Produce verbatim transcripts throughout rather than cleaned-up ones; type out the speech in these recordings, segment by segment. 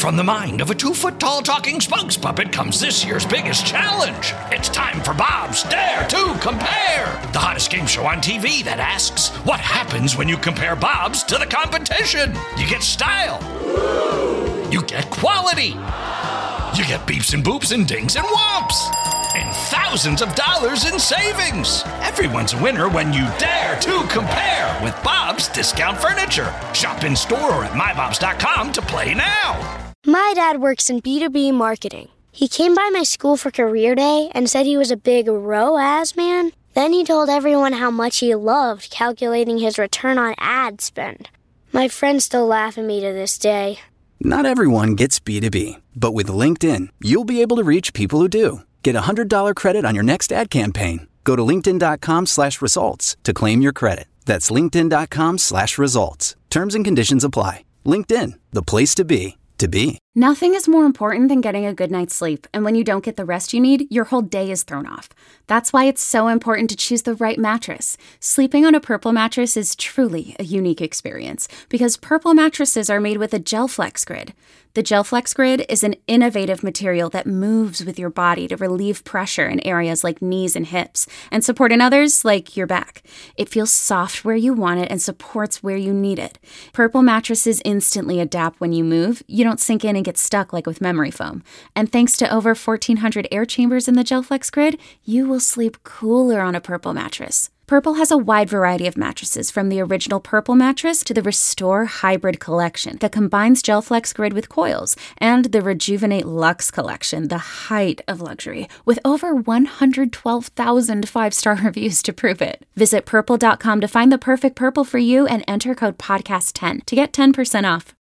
From the mind of a two-foot-tall talking spokes puppet comes this year's biggest challenge. It's time for Bob's Dare to Compare, the hottest game show on T V that asks, what happens when you compare Bobs to the competition? You get style. You get quality. You get beeps and boops and dings and whomps. And thousands of dollars in savings. Everyone's a winner when you dare to compare with Bob's Discount Furniture. Shop in store or at my bobs dot com to play now. My dad works in B two B marketing. He came by my school for career day and said he was a big R O A S man. Then he told everyone how much he loved calculating his return on ad spend. My friends still laugh at me to this day. Not everyone gets B two B, but with LinkedIn, you'll be able to reach people who do. Get a one hundred dollars credit on your next ad campaign. Go to linkedin.com slash results to claim your credit. That's linkedin.com slash results. Terms and conditions apply. LinkedIn, the place to be, to be. Nothing is more important than getting a good night's sleep, and when you don't get the rest you need, your whole day is thrown off. That's why it's so important to choose the right mattress. Sleeping on a Purple mattress is truly a unique experience, because Purple mattresses are made with a GelFlex Grid. The GelFlex Grid is an innovative material that moves with your body to relieve pressure in areas like knees and hips, and support in others like your back. It feels soft where you want it and supports where you need it. Purple mattresses instantly adapt when you move. You don't sink in and get stuck like with memory foam. And thanks to over fourteen hundred air chambers in the GelFlex Grid, you will sleep cooler on a Purple mattress. Purple has a wide variety of mattresses, from the original Purple mattress to the Restore Hybrid collection that combines GelFlex Grid with coils, and the Rejuvenate Luxe collection, the height of luxury, with over one hundred twelve thousand five-star reviews to prove it. Visit purple dot com to find the perfect Purple for you and enter code podcast ten to get ten percent off.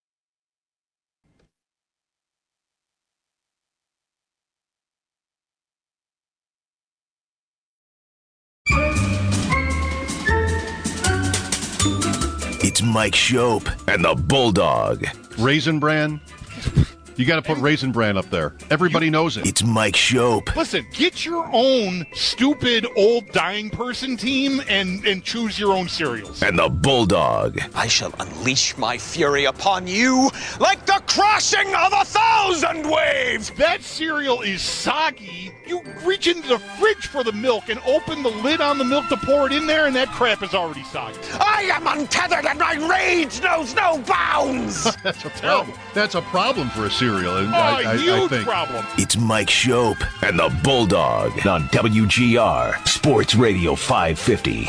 It's Mike Shope and the Bulldog. Raisin Bran. You got to put Raisin Bran up there. Everybody knows it. It's Mike Shope. Listen, get your own stupid old dying person team and, and choose your own cereals. And the Bulldog. I shall unleash my fury upon you like the crashing of a thousand waves. That cereal is soggy. You reach into the fridge for the milk and open the lid on the milk to pour it in there, and that crap is already soggy. I am untethered and my rage knows no bounds. That's a problem. That's a problem for a cereal. And oh, I, I, huge I think. problem. It's Mike Shope and the Bulldog on W G R Sports Radio five fifty.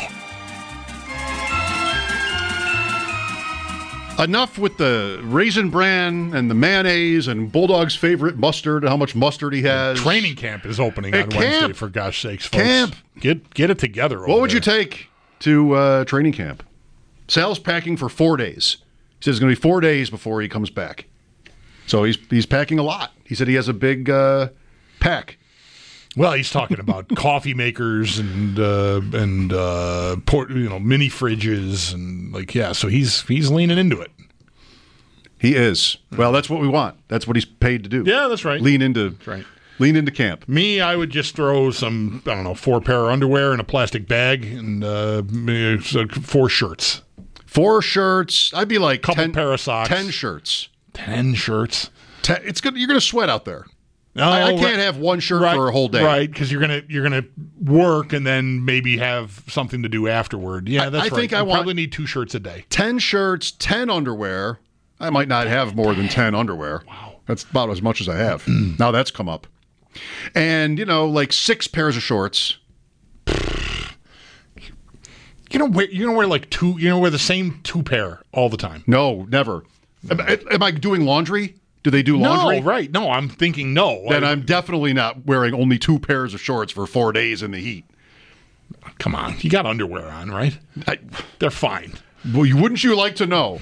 Enough with the Raisin Bran and the mayonnaise and Bulldog's favorite mustard, how much mustard he has. Training camp is opening hey, on camp. Wednesday, for gosh sakes, folks. Camp. Get, get it together. What would there. you take to uh, training camp? Sal's packing for four days. He says it's going to be four days before he comes back. So he's he's packing a lot. He said he has a big uh, pack. Well, he's talking about coffee makers and uh, and uh, port, you know, mini fridges and like yeah. So he's he's leaning into it. He is. Well, that's what we want. That's what he's paid to do. Yeah, that's right. Lean into that's right. Lean into camp. Me, I would just throw some I don't know four pair of underwear in a plastic bag and uh, four shirts. Four shirts. I'd be like couple ten, pair of socks. Ten shirts. Ten shirts. Ten, it's good. You're going to sweat out there. No, I, I can't right, have one shirt right, for a whole day. Right, because you're gonna you're gonna work and then maybe have something to do afterward. Yeah, that's I, I right. think I, I want probably need two shirts a day. Ten shirts, ten underwear. I might not have more than ten underwear. Wow, that's about as much as I have. Now that's come up, and you know, like six pairs of shorts. You know, wear, you know, wear like two. You know, wear the same two pair all the time. No, never. Am, am I doing laundry? Do they do laundry? No, right. No, I'm thinking no. Then I, I'm definitely not wearing only two pairs of shorts for four days in the heat. Come on. You got underwear on, right? I, They're fine. Well, you, wouldn't you like to know?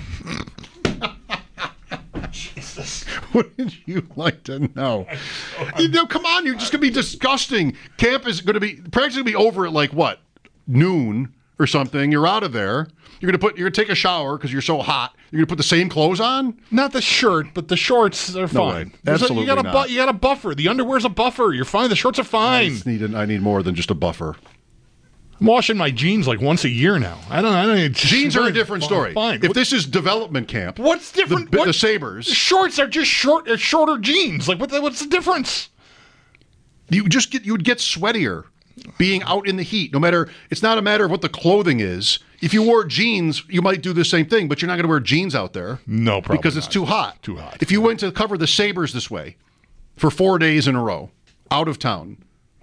Jesus. Wouldn't you like to know? You know, come on. You're just going to be disgusting. Camp is going to be practically be over at like what? Noon or something. You're out of there. You're gonna put. You're gonna take a shower because you're so hot. You're gonna put the same clothes on. Not the shirt, but the shorts are No fine. way. Absolutely a, you got a not. bu- You got a buffer. The underwear's a buffer. You're fine. The shorts are I fine. just need. A, I need more than just a buffer. I'm washing my jeans like once a year now. I don't. I don't. Jeans are a different fine, story. Fine. If What- this is development camp, what's different? The, what, the Sabres. Shorts are just short, uh, shorter jeans. Like what? The, what's the difference? You just get you would get sweatier being out in the heat. No matter, it's not a matter of what the clothing is. If you wore jeans, you might do the same thing, but you're not going to wear jeans out there. No, probably because it's not. too hot. Too hot. If you went to cover the Sabres this way for four days in a row, out of town,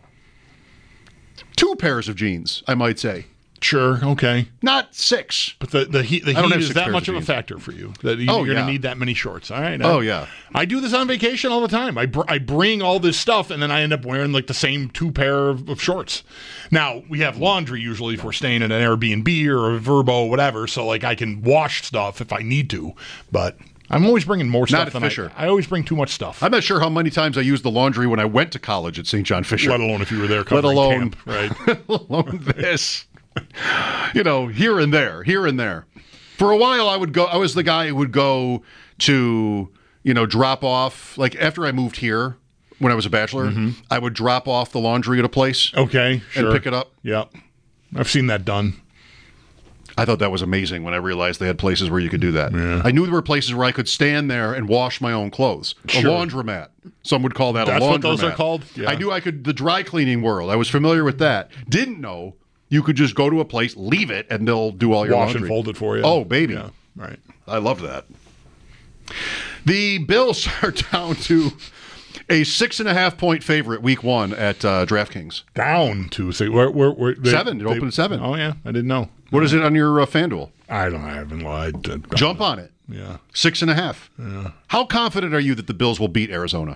two pairs of jeans, I might say. Sure. Okay. Not six. But the the heat, the I don't heat have is six that pairs much of of a jeans. factor for you that you, Oh, you're going yeah. to need that many shorts. All right. Oh, I, yeah. I do this on vacation all the time. I br- I bring all this stuff and then I end up wearing like the same two pair of, of shorts. Now we have laundry usually if we're staying in an Airbnb or a Vrbo, whatever. So like I can wash stuff if I need to, but. I'm always bringing more stuff Not at than Fisher. I, I always bring too much stuff. I'm not sure how many times I used the laundry when I went to college at Saint John Fisher. Let alone if you were there Let covering alone, camp, right? let alone this. You know, here and there, here and there. For a while, I would go. I was the guy who would go to, you know, drop off. Like after I moved here, when I was a bachelor, Mm-hmm. I would drop off the laundry at a place Okay, sure. and pick it up. Yeah, I've seen that done. I thought that was amazing when I realized they had places where you could do that. Yeah. I knew there were places where I could stand there and wash my own clothes. Sure. A laundromat. Some would call that That's a laundromat. what those are called? Yeah. I knew I could, the dry cleaning world. I was familiar with that. Didn't know you could just go to a place, leave it, and they'll do all your Wash laundry. and fold it for you. Oh, baby. Yeah, right. I love that. The Bills are down to a six and a half point favorite week one at uh, DraftKings. Down to say where where, where they, Seven. It opened at seven. Oh yeah, I didn't know. What is it on your uh, FanDuel? I don't. I haven't lied. Uh, Jump on it. Yeah. Six and a half. Yeah. How confident are you that the Bills will beat Arizona?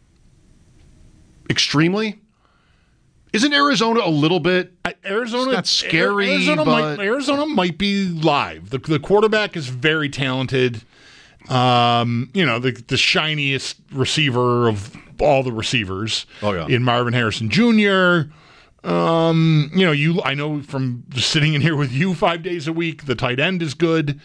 Extremely? Isn't Arizona a little bit? I, Arizona. It's not scary, Arizona but- might Arizona might be live. The the quarterback is very talented. Um, you know, the the shiniest receiver of all the receivers. Oh, yeah. In Marvin Harrison Junior Um, you know, you I know from just sitting in here with you five days a week, the tight end is good.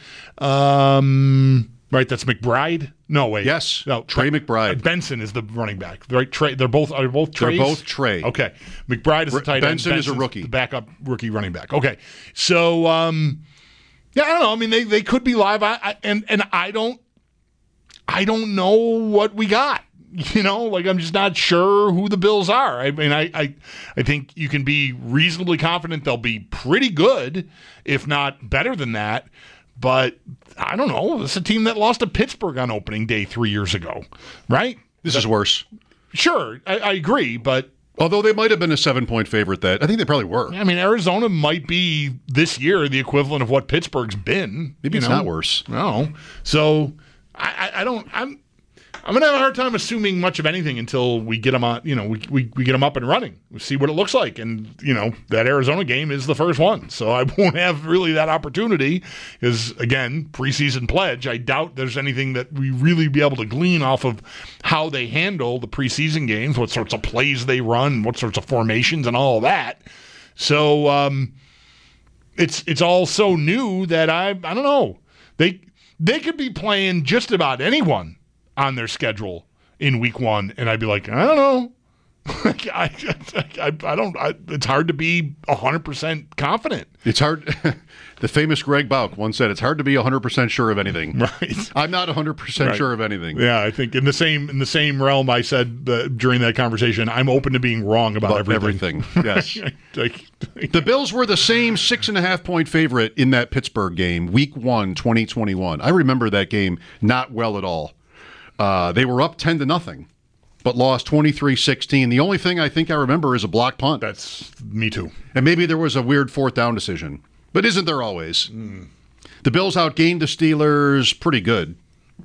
Um, right, that's McBride. No, wait. Yes, no, Trey Ben- McBride. uh, Benson is the running back. Right, Trey. They're both are both They're Treys? both Trey. Okay, McBride is the tight Benson end. is a Benson's rookie. the backup rookie running back. Okay, so um, yeah, I don't know. I mean, they, they could be live. I, I and and I don't, I don't know what we got. You know, like I'm just not sure who the Bills are. I mean, I, I, I think you can be reasonably confident they'll be pretty good, if not better than that. But I don't know. It's a team that lost to Pittsburgh on opening day three years ago, right? This is worse. Sure, I, I agree, but Although they might have been a seven point favorite, that I think they probably were. I mean, Arizona might be this year the equivalent of what Pittsburgh's been. Maybe you it's know? not worse. No, so I, I, I don't. I'm. I'm gonna have a hard time assuming much of anything until we get them on. You know, we, we we get them up and running. We see what it looks like, and you know that Arizona game is the first one, so I won't have really that opportunity. Because again, preseason pledge. I doubt there's anything that we really be able to glean off of how they handle the preseason games, what sorts of plays they run, what sorts of formations, and all of that. So um, it's it's all so new that I I don't know. They they could be playing just about anyone on their schedule in week one, and I'd be like, I don't know. I, I, I don't. I, it's hard to be one hundred percent confident. It's hard. The famous Greg Bauk once said, "It's hard to be one hundred percent sure of anything." Right. I'm not one hundred percent Right. sure of anything. Yeah, I think in the same in the same realm, I said uh, during that conversation, I'm open to being wrong about, About everything. everything. Yes. like, like, The Bills were the same six and a half point favorite in that Pittsburgh game, week one, twenty twenty-one. I remember that game not well at all. Uh, they were up ten to nothing, but lost twenty-three sixteen. The only thing I think I remember is a block punt. that's me too. And maybe there was a weird fourth down decision. But isn't there always? Mm. The Bills outgained the Steelers pretty good.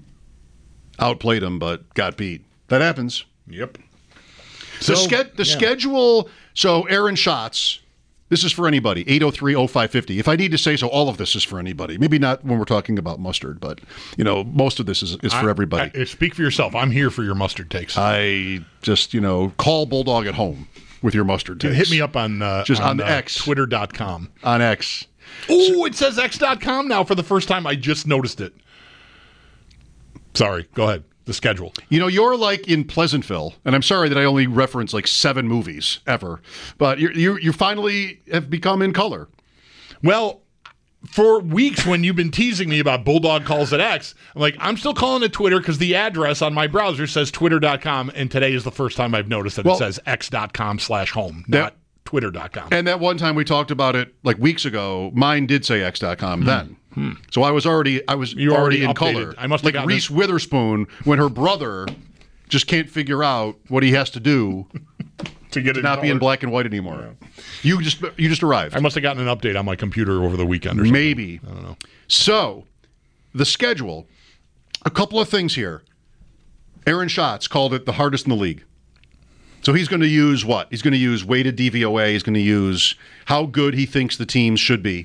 Outplayed them, but got beat. That happens. Yep. The, So, ske- the yeah. schedule, so Aaron Schatz, this is for anybody, eight oh three oh five five oh. If I need to say so, all of this is for anybody. Maybe not when we're talking about mustard, but, you know, most of this is, is for I- everybody. I- speak for yourself. I'm here for your mustard takes. I just, you know, call Bulldog at home with your mustard takes. Hit me up on uh, Just on on the uh, X. twitter dot com. On X. Oh, it says x dot com now for the first time. I just noticed it. Sorry, go ahead. the schedule. You know, you're like in Pleasantville, and I'm sorry that I only reference like seven movies ever, but you you you finally have become in color. Well, for weeks when you've been teasing me about Bulldog calls it X, I'm like, I'm still calling it Twitter because the address on my browser says twitter dot com, and today is the first time I've noticed that well, it says x.com slash home, not that, twitter dot com. And that one time we talked about it like weeks ago, mine did say x dot com hmm. then. Hmm. So I was already I was you already, already in updated. color. I must have like Reese it. Witherspoon when her brother just can't figure out what he has to do to get to it not color. be in black and white anymore. Yeah. You just you just arrived. I must have gotten an update on my computer over the weekend or something. Maybe. I don't know. So, the schedule. A couple of things here. Aaron Schatz called it the hardest in the league. So he's going to use what? He's going to use weighted D V O A. He's going to use how good he thinks the teams should be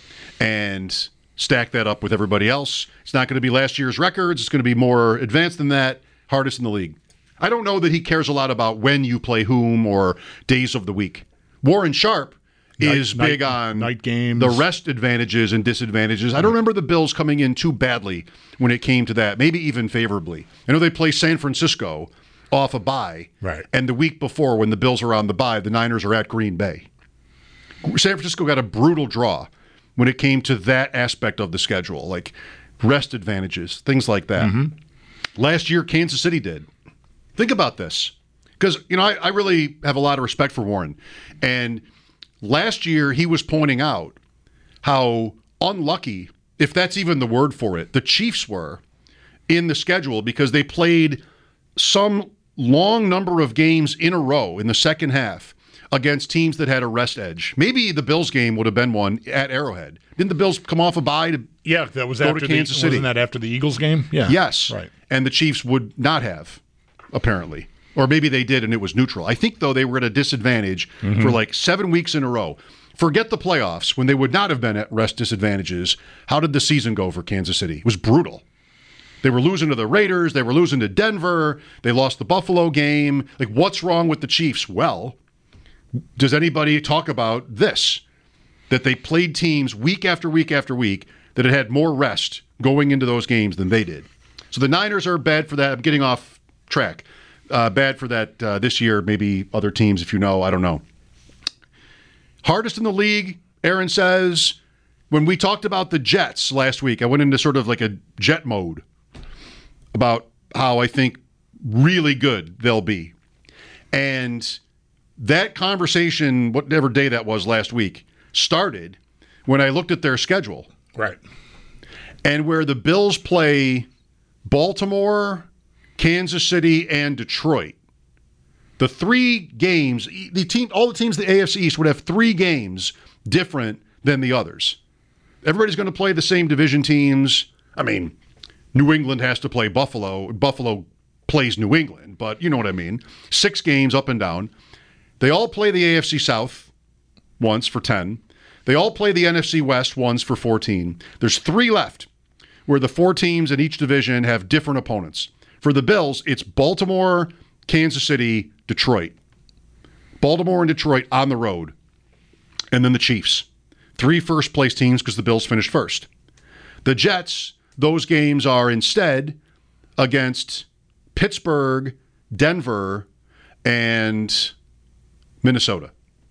and stack that up with everybody else. It's not going to be last year's records. It's going to be more advanced than that. Hardest in the league. I don't know that he cares a lot about when you play whom or days of the week. Warren Sharp is night, big night, on night games, the rest advantages and disadvantages. I don't remember the Bills coming in too badly when it came to that, maybe even favorably. I know they play San Francisco off a bye, right? And the week before, when the Bills are on the bye, the Niners are at Green Bay. San Francisco got a brutal draw when it came to that aspect of the schedule, like rest advantages, things like that. Mm-hmm. Last year, Kansas City did. Think about this. Because, you know, I, I really have a lot of respect for Warren. And last year, he was pointing out how unlucky, if that's even the word for it, the Chiefs were in the schedule because they played some long number of games in a row in the second half against teams that had a rest edge. Maybe the Bills game would have been one at Arrowhead. Didn't the Bills come off a bye to yeah, that was go after to Kansas the, City? Wasn't that after the Eagles game? Yeah. Yes. Right. And the Chiefs would not have, apparently. Or maybe they did and it was neutral. I think, though, they were at a disadvantage mm-hmm. for like seven weeks in a row. Forget the playoffs when they would not have been at rest disadvantages. How did the season go for Kansas City? It was brutal. They were losing to the Raiders. They were losing to Denver. They lost the Buffalo game. Like, what's wrong with the Chiefs? Well, does anybody talk about this? That they played teams week after week after week that had had more rest going into those games than they did. So the Niners are bad for that. I'm getting off track. Uh, bad for that uh, this year. Maybe other teams, if you know, I don't know. Hardest in the league, Aaron says. When we talked about the Jets last week, I went into sort of like a Jet mode about how I think really good they'll be. And that conversation, whatever day that was last week, started when I looked at their schedule. Right. And where the Bills play Baltimore, Kansas City, and Detroit. The three games, the team, all the teams in the A F C East would have three games different than the others. Everybody's going to play the same division teams. I mean, New England has to play Buffalo. Buffalo plays New England, but you know what I mean. Six games up and down. They all play the A F C South once for ten. They all play the N F C West once for fourteen. There's three left where the four teams in each division have different opponents. For the Bills, it's Baltimore, Kansas City, Detroit. Baltimore and Detroit on the road. And then the Chiefs. Three first-place teams because the Bills finished first. The Jets, those games are instead against Pittsburgh, Denver, and Minnesota.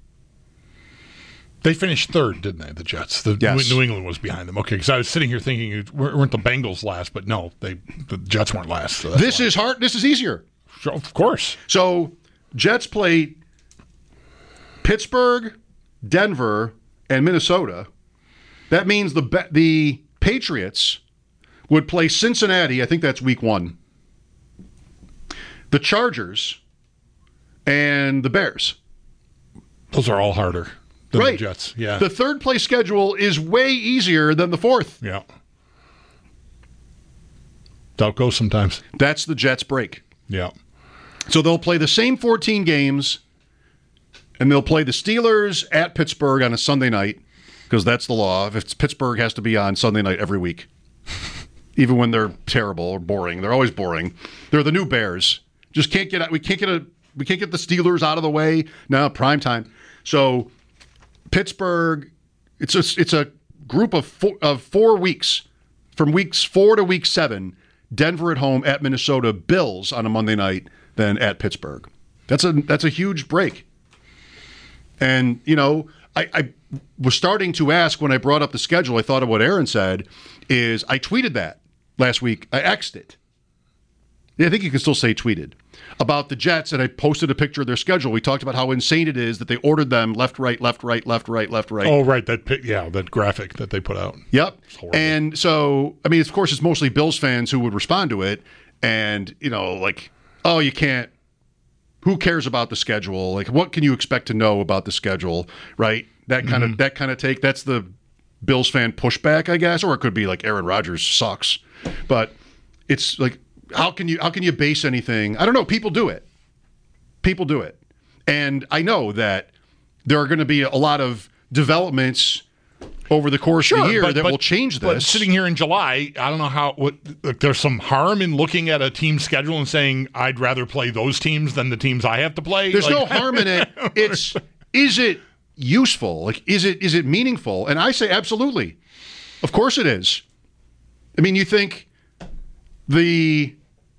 They finished third, didn't they, the Jets? The yes. New England was behind them. Okay, because I was sitting here thinking, weren't the Bengals last? But no, they the Jets weren't last. So this why. is hard. This is easier. Sure, of course. So, Jets play Pittsburgh, Denver, and Minnesota. That means the the Patriots would play Cincinnati. I think that's week one. The Chargers and the Bears. Those are all harder than right. the Jets. Yeah. The third place schedule is way easier than the fourth. Yeah. That goes sometimes. That's the Jets' break. Yeah. So they'll play the same fourteen games, and they'll play the Steelers at Pittsburgh on a Sunday night, because that's the law. If it's Pittsburgh has to be on Sunday night every week. Even when they're terrible or boring. They're always boring. They're the new Bears. Just can't get we can't get a we can't get the Steelers out of the way. No, prime time. So Pittsburgh, it's a it's a group of four, of four weeks, from weeks four to week seven, Denver at home, at Minnesota, Bills on a Monday night, then at Pittsburgh. That's a that's a huge break. And, you know, I, I was starting to ask when I brought up the schedule, I thought of what Aaron said, is I tweeted that last week. I X'd it. Yeah, I think you can still say tweeted. About the Jets, and I posted a picture of their schedule. We talked about how insane it is that they ordered them left, right, left, right, left, right, left, right. Oh, right. That pic- yeah, that graphic that they put out. Yep. And so, I mean, of course, it's mostly Bills fans who would respond to it. And, you know, like, oh, you can't. Who cares about the schedule? Like, what can you expect to know about the schedule, right? That kind mm-hmm. of that kind of take. That's the Bills fan pushback, I guess, or it could be like Aaron Rodgers sucks. But it's like, how can you how can you base anything? I don't know. People do it. People do it, and I know that there are going to be a lot of developments over the course sure, of the year but, that but, will change this. But sitting here in July, I don't know how. What like, there's some harm in looking at a team schedule and saying I'd rather play those teams than the teams I have to play. There's like, no harm in it. It's is it useful? Like is it is it meaningful? And I say absolutely. Of course it is. I mean, you think the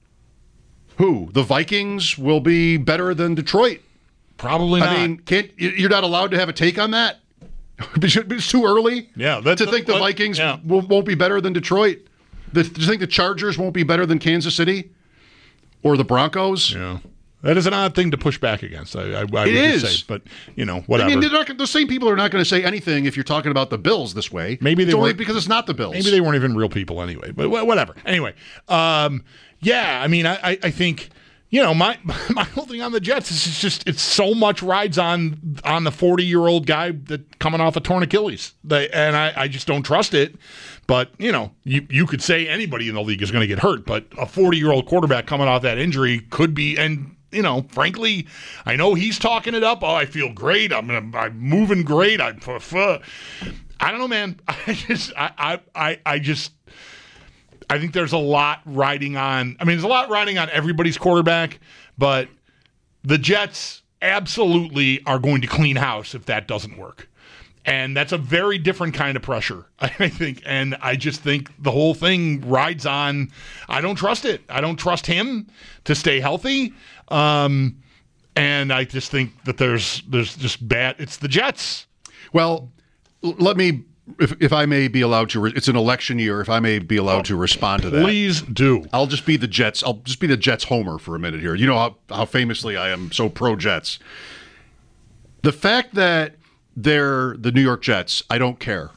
who the Vikings will be better than Detroit? Probably not. I mean, can't you're not allowed to have a take on that? It's too early. Yeah, to think the Vikings yeah. will, won't be better than Detroit. The, do you think the Chargers won't be better than Kansas City or the Broncos? Yeah, that is an odd thing to push back against. I, I, I would it is, just say, but you know, whatever. I mean, not, the same people are not going to say anything if you're talking about the Bills this way. Maybe they it's only weren't because it's not the Bills. Maybe they weren't even real people anyway. But whatever. Anyway, um, yeah. I mean, I, I think. You know, my my whole thing on the Jets is it's just it's so much rides on on the forty-year-old guy that coming off a torn Achilles. They, and I, I just don't trust it. But, you know, you, you could say anybody in the league is going to get hurt, but a forty-year-old quarterback coming off that injury could be, and, you know, frankly, I know he's talking it up. Oh, I feel great. I'm gonna, I'm moving great. I prefer. I don't know, man. I just I I I just I think there's a lot riding on. I mean, there's a lot riding on everybody's quarterback, but the Jets absolutely are going to clean house if that doesn't work. And that's a very different kind of pressure, I think. And I just think the whole thing rides on. I don't trust it. I don't trust him to stay healthy. Um, and I just think that there's there's just bad. It's the Jets. Well, let me. If if I may be allowed to, re- it's an election year. If I may be allowed oh, to respond to that, please do. I'll just be the Jets. I'll just be the Jets homer for a minute here. You know how how famously I am so pro Jets. The fact that they're the New York Jets, I don't care.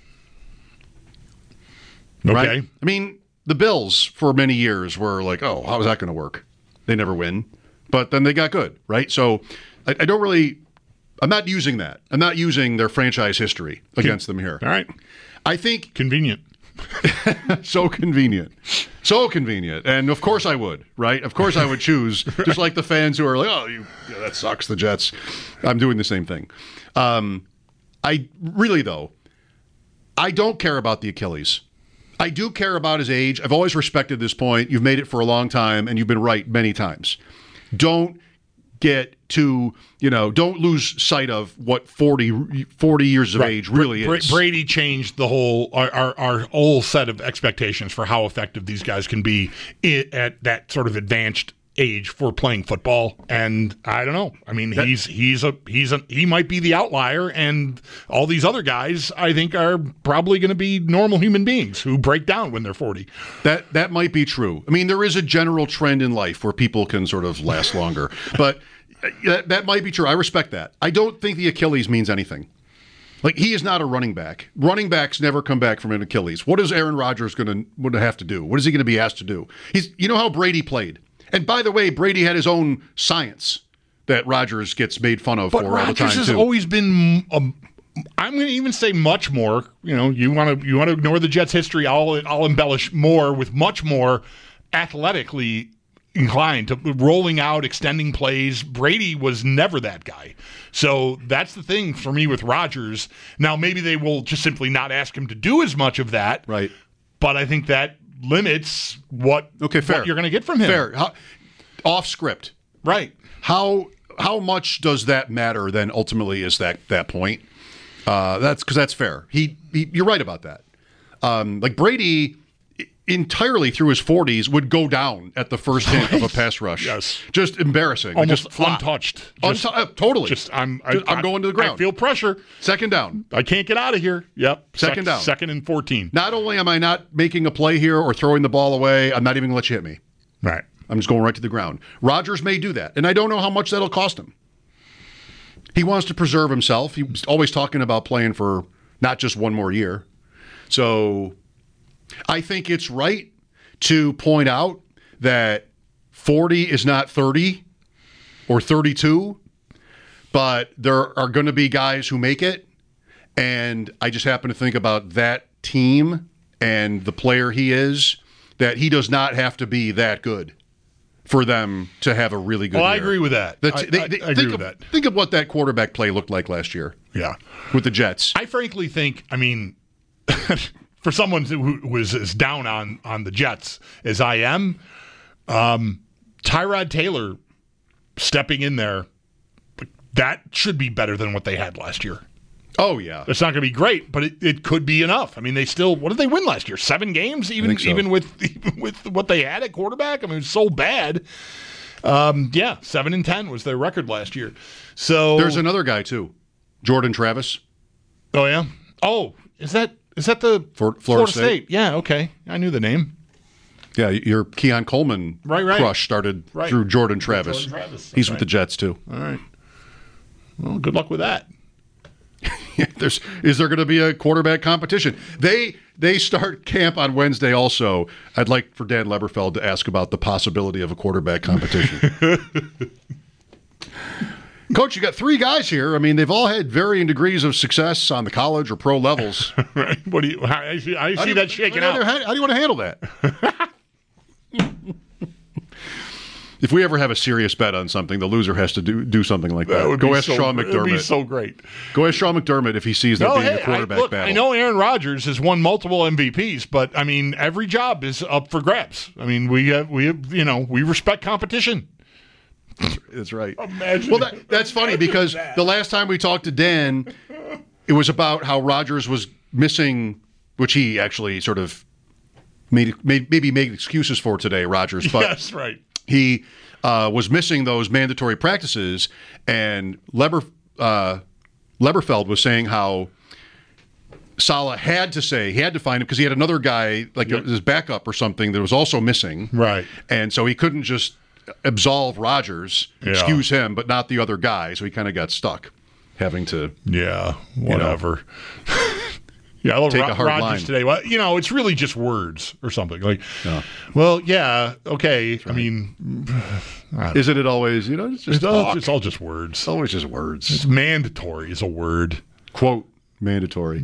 Okay. Right? I mean, the Bills for many years were like, oh, how is that going to work? They never win, but then they got good, right? So I, I don't really. I'm not using that. I'm not using their franchise history against them here. All right. I think... Convenient. So convenient. So convenient. And of course I would, right? Of course I would choose, just like the fans who are like, oh, you, yeah, that sucks, the Jets. I'm doing the same thing. Um, I really, though, I don't care about the Achilles. I do care about his age. I've always respected this point. You've made it for a long time, and you've been right many times. Don't get to, you know, don't lose sight of what forty, forty years of right. age really Bra- is. Brady changed the whole, our, our, our whole set of expectations for how effective these guys can be at that sort of advanced age for playing football. And I don't know. I mean, that, he's he's a he's a he might be the outlier, and all these other guys I think are probably going to be normal human beings who break down when they're forty. That that might be true. I mean, there is a general trend in life where people can sort of last longer, but that, that might be true. I respect that. I don't think the Achilles means anything. Like, he is not a running back. Running backs never come back from an Achilles. What is Aaron Rodgers going to have to do? What is he going to be asked to do? He's, you know how Brady played. And by the way, Brady had his own science that Rodgers gets made fun of but for Rodgers all the time, too. Rodgers has always been, um, I'm going to even say much more. You know, you want to you want to ignore the Jets' history. I'll I'll embellish more with much more athletically inclined to rolling out, extending plays. Brady was never that guy. So that's the thing for me with Rodgers. Now, maybe they will just simply not ask him to do as much of that. Right. But I think that limits what, okay, fair. what you're going to get from him. Fair. How, off script. Right. How how much does that matter then ultimately is that, that point? Uh, that's because that's fair. He, he You're right about that. Um, like Brady, entirely through his forties would go down at the first hint of a pass rush. Yes. Just embarrassing. Almost just flop. untouched. Just, Untu- uh, totally. Just I'm I, just, I'm going to the ground. I feel pressure. Second down. I can't get out of here. Yep. Second Sec- down. Second and fourteen. Not only am I not making a play here or throwing the ball away, I'm not even going to let you hit me. Right. I'm just going right to the ground. Rodgers may do that, and I don't know how much that'll cost him. He wants to preserve himself. He's always talking about playing for not just one more year. So I think it's right to point out that forty is not thirty or thirty-two, but there are going to be guys who make it, and I just happen to think about that team and the player he is, that he does not have to be that good for them to have a really good well, year. I agree with that. The I, t- they, I, they, I agree think with of, that. Think of what that quarterback play looked like last year. Yeah. With the Jets. I frankly think, I mean, for someone who was as down on, on the Jets as I am, um, Tyrod Taylor stepping in there, that should be better than what they had last year. Oh, yeah. It's not going to be great, but it, it could be enough. I mean, they still, what did they win last year? Seven games, even so. even with even with what they had at quarterback. I mean, it was so bad. Um, yeah, seven and ten was their record last year. So there's another guy too, Jordan Travis. Oh yeah. Oh, is that is that the For, Florida, Florida State. State? Yeah. Okay, I knew the name. Yeah, your Keon Coleman Right, right. crush started Right. through Jordan Travis. Jordan Travis, He's that's with the right. Jets too. All right. Well, good luck with that. There's is there going to be a quarterback competition? They they start camp on Wednesday also. I'd like for Dan Leberfeld to ask about the possibility of a quarterback competition. Coach, you got three guys here. I mean, they've all had varying degrees of success on the college or pro levels. Right. What do you? How, I see, I see How do you- that shaking how do you- out. How, how do you want to handle that? If we ever have a serious bet on something, the loser has to do do something like that. That would Go be ask so, Sean It would be McDermott. so great. Go ask Sean McDermott if he sees there No, being hey, a quarterback I, look, battle. I know Aaron Rodgers has won multiple M V Ps, but I mean, every job is up for grabs. I mean, we have, we have, you know, we respect competition. That's right. Imagine well, that, that's funny because that. the last time we talked to Dan, it was about how Rodgers was missing, which he actually sort of made, made maybe made excuses for today, Rodgers. But Yes, right. he uh, was missing those mandatory practices, and Leber, uh, Leberfeld was saying how Saleh had to say, he had to find him because he had another guy, like Yep. his backup or something, that was also missing. Right. And so he couldn't just absolve Rodgers, Yeah. excuse him, but not the other guy. So he kind of got stuck having to. Yeah, whatever. Yeah, I love Take Ro- a hard Rodgers line. today. Well, you know, it's really just words or something. Like, Yeah. well, yeah, okay. I mean, I don't Isn't it always, you know, it's just it's, all, talk. it's all just words. It's always just words. It's mandatory is a word. Quote, mandatory.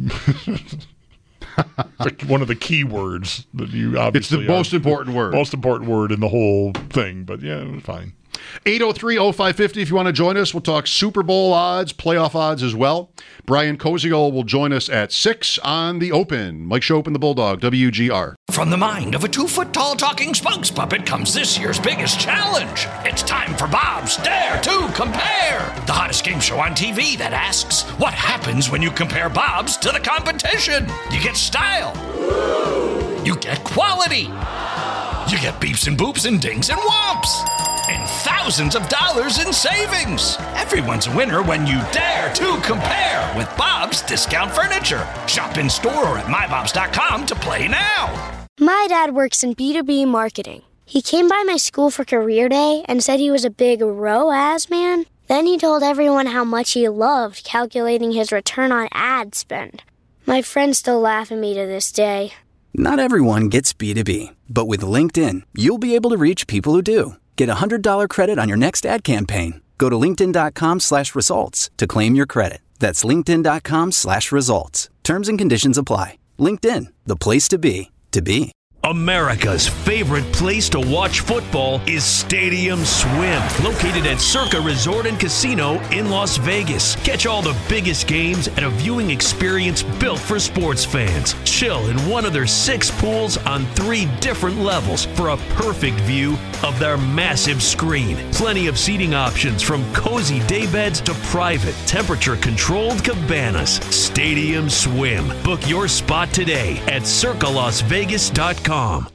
Like one of the key words that you obviously It's the most are- important word. Most important word in the whole thing. But yeah, fine. eight oh three oh five five oh if you want to join us. We'll talk Super Bowl odds, playoff odds as well. Brian Koziol will join us at six on the Open. Mike Shope and the Bulldog, W G R. From the mind of a two-foot-tall talking spokes puppet comes this year's biggest challenge. It's time for Bob's Dare to Compare, the hottest game show on T V that asks, what happens when you compare Bob's to the competition? You get style. You get quality. You get beeps and boops and dings and whomps. And thousands of dollars in savings. Everyone's a winner when you dare to compare with Bob's Discount Furniture. Shop in store or at my bobs dot com to play now. My dad works in B two B marketing. He came by my school for career day and said he was a big R O A S man. Then he told everyone how much he loved calculating his return on ad spend. My friends still laugh at me to this day. Not everyone gets B two B, but with LinkedIn, you'll be able to reach people who do. Get a one hundred dollars credit on your next ad campaign. Go to linkedin.com slash results to claim your credit. That's linkedin.com slash results. Terms and conditions apply. LinkedIn, the place to be, to be. America's favorite place to watch football is Stadium Swim, located at Circa Resort and Casino in Las Vegas. Catch all the biggest games at a viewing experience built for sports fans. Chill in one of their six pools on three different levels for a perfect view of their massive screen. Plenty of seating options from cozy daybeds to private, temperature-controlled cabanas. Stadium Swim. Book your spot today at circa las vegas dot com.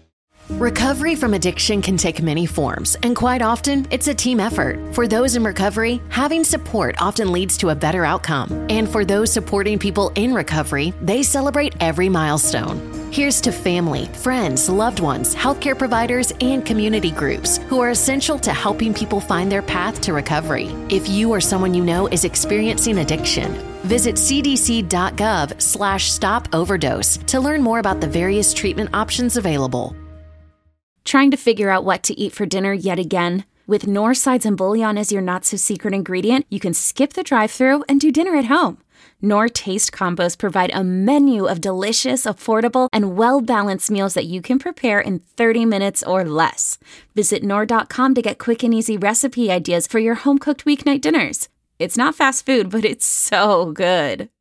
Recovery from addiction can take many forms, and quite often, it's a team effort. For those in recovery, having support often leads to a better outcome. And for those supporting people in recovery, they celebrate every milestone. Here's to family, friends, loved ones, healthcare providers, and community groups who are essential to helping people find their path to recovery. If you or someone you know is experiencing addiction, visit cdc.gov slash stop overdose to learn more about the various treatment options available. Trying to figure out what to eat for dinner yet again? With Knorr sides and bouillon as your not-so-secret ingredient, you can skip the drive-thru and do dinner at home. Knorr Taste Combos provide a menu of delicious, affordable, and well-balanced meals that you can prepare in thirty minutes or less. Visit Knorr dot com to get quick and easy recipe ideas for your home-cooked weeknight dinners. It's not fast food, but it's so good.